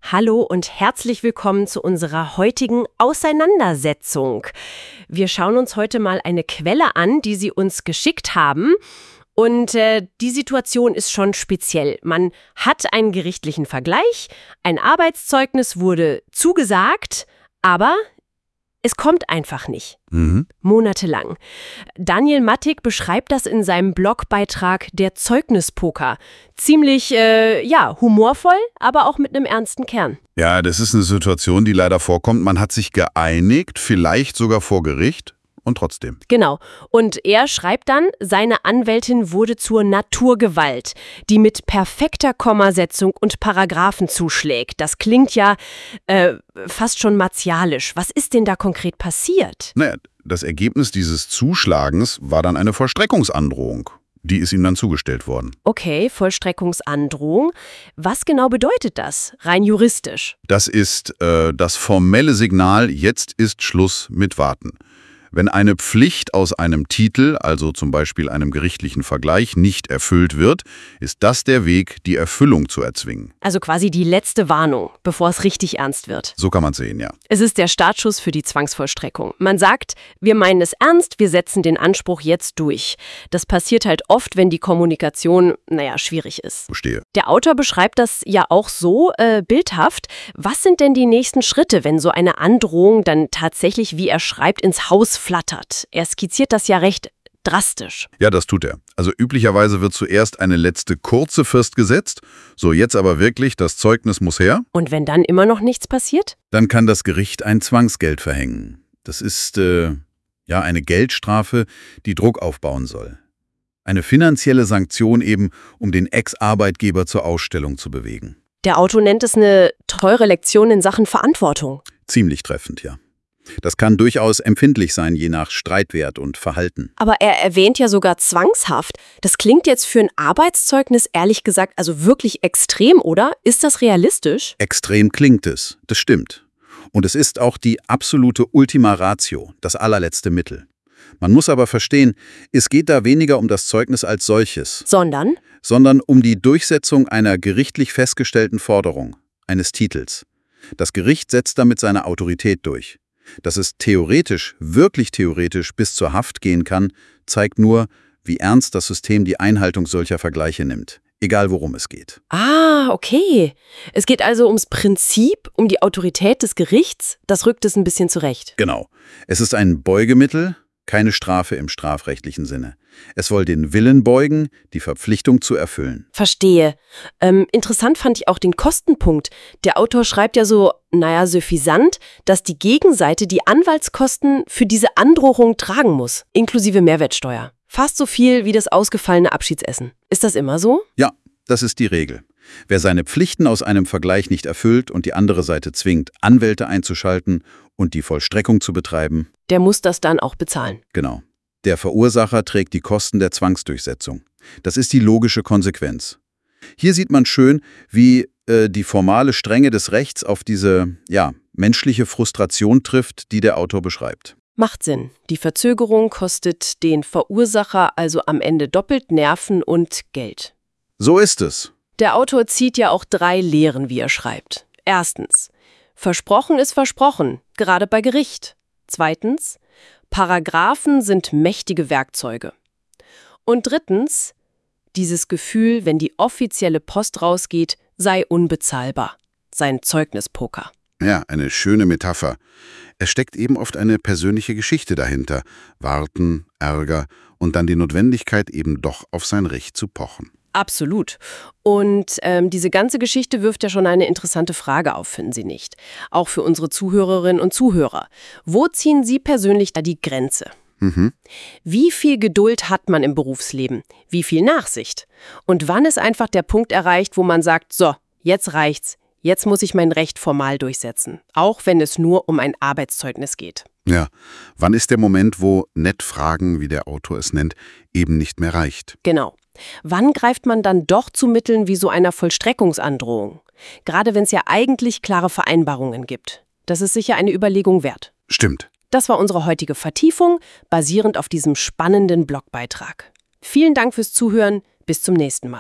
Hallo und herzlich willkommen zu unserer heutigen Auseinandersetzung. Wir schauen uns heute mal eine Quelle an, die Sie uns geschickt haben. Und die Situation ist schon speziell. Man hat einen gerichtlichen Vergleich, ein Arbeitszeugnis wurde zugesagt, aber es kommt einfach nicht. Monatelang. Daniel Mattig beschreibt das in seinem Blogbeitrag Der Zeugnispoker. Ziemlich, humorvoll, aber auch mit einem ernsten Kern. Ja, das ist eine Situation, die leider vorkommt. Man hat sich geeinigt, vielleicht sogar vor Gericht und trotzdem. Genau. Und er schreibt dann, seine Anwältin wurde zur Naturgewalt, die mit perfekter Kommasetzung und Paragraphen zuschlägt. Das klingt ja fast schon martialisch. Was ist denn da konkret passiert? Naja, das Ergebnis dieses Zuschlagens war dann eine Vollstreckungsandrohung. Die ist ihm dann zugestellt worden. Okay, Vollstreckungsandrohung. Was genau bedeutet das, rein juristisch? Das ist das formelle Signal, jetzt ist Schluss mit Warten. Wenn eine Pflicht aus einem Titel, also zum Beispiel einem gerichtlichen Vergleich, nicht erfüllt wird, ist das der Weg, die Erfüllung zu erzwingen. Also quasi die letzte Warnung, bevor es richtig ernst wird. So kann man es sehen, ja. Es ist der Startschuss für die Zwangsvollstreckung. Man sagt, wir meinen es ernst, wir setzen den Anspruch jetzt durch. Das passiert halt oft, wenn die Kommunikation, schwierig ist. Verstehe. Der Autor beschreibt das ja auch so bildhaft. Was sind denn die nächsten Schritte, wenn so eine Androhung dann tatsächlich, wie er schreibt, ins Haus flattert? Er skizziert das ja recht drastisch. Ja, das tut er. Also üblicherweise wird zuerst eine letzte kurze Frist gesetzt. So, jetzt aber wirklich, das Zeugnis muss her. Und wenn dann immer noch nichts passiert? Dann kann das Gericht ein Zwangsgeld verhängen. Das ist, eine Geldstrafe, die Druck aufbauen soll. Eine finanzielle Sanktion eben, um den Ex-Arbeitgeber zur Ausstellung zu bewegen. Der Autor nennt es eine teure Lektion in Sachen Verantwortung. Ziemlich treffend, ja. Das kann durchaus empfindlich sein, je nach Streitwert und Verhalten. Aber er erwähnt ja sogar zwangshaft. Das klingt jetzt für ein Arbeitszeugnis ehrlich gesagt also wirklich extrem, oder? Ist das realistisch? Extrem klingt es, das stimmt. Und es ist auch die absolute Ultima Ratio, das allerletzte Mittel. Man muss aber verstehen, es geht da weniger um das Zeugnis als solches. Sondern um die Durchsetzung einer gerichtlich festgestellten Forderung, eines Titels. Das Gericht setzt damit seine Autorität durch. Dass es theoretisch, wirklich theoretisch bis zur Haft gehen kann, zeigt nur, wie ernst das System die Einhaltung solcher Vergleiche nimmt. Egal, worum es geht. Ah, okay. Es geht also ums Prinzip, um die Autorität des Gerichts. Das rückt es ein bisschen zurecht. Genau. Es ist ein Beugemittel, keine Strafe im strafrechtlichen Sinne. Es soll den Willen beugen, die Verpflichtung zu erfüllen. Verstehe. Interessant fand ich auch den Kostenpunkt. Der Autor schreibt ja so, suffisant, dass die Gegenseite die Anwaltskosten für diese Androhung tragen muss, inklusive Mehrwertsteuer. Fast so viel wie das ausgefallene Abschiedsessen. Ist das immer so? Ja, das ist die Regel. Wer seine Pflichten aus einem Vergleich nicht erfüllt und die andere Seite zwingt, Anwälte einzuschalten und die Vollstreckung zu betreiben, der muss das dann auch bezahlen. Genau. Der Verursacher trägt die Kosten der Zwangsdurchsetzung. Das ist die logische Konsequenz. Hier sieht man schön, wie die formale Strenge des Rechts auf diese, menschliche Frustration trifft, die der Autor beschreibt. Macht Sinn. Die Verzögerung kostet den Verursacher also am Ende doppelt Nerven und Geld. So ist es. Der Autor zieht ja auch 3 Lehren, wie er schreibt. Erstens, versprochen ist versprochen, gerade bei Gericht. Zweitens, Paragraphen sind mächtige Werkzeuge. Und drittens, dieses Gefühl, wenn die offizielle Post rausgeht, sei unbezahlbar. Sein Zeugnispoker. Ja, eine schöne Metapher. Es steckt eben oft eine persönliche Geschichte dahinter. Warten, Ärger und dann die Notwendigkeit, eben doch auf sein Recht zu pochen. Absolut. Und diese ganze Geschichte wirft ja schon eine interessante Frage auf, finden Sie nicht? Auch für unsere Zuhörerinnen und Zuhörer. Wo ziehen Sie persönlich da die Grenze? Wie viel Geduld hat man im Berufsleben? Wie viel Nachsicht? Und wann ist einfach der Punkt erreicht, wo man sagt, so, jetzt reicht's, jetzt muss ich mein Recht formal durchsetzen, auch wenn es nur um ein Arbeitszeugnis geht? Ja, wann ist der Moment, wo nett fragen, wie der Autor es nennt, eben nicht mehr reicht? Genau. Wann greift man dann doch zu Mitteln wie so einer Vollstreckungsandrohung? Gerade wenn es ja eigentlich klare Vereinbarungen gibt. Das ist sicher eine Überlegung wert. Stimmt. Das war unsere heutige Vertiefung, basierend auf diesem spannenden Blogbeitrag. Vielen Dank fürs Zuhören. Bis zum nächsten Mal.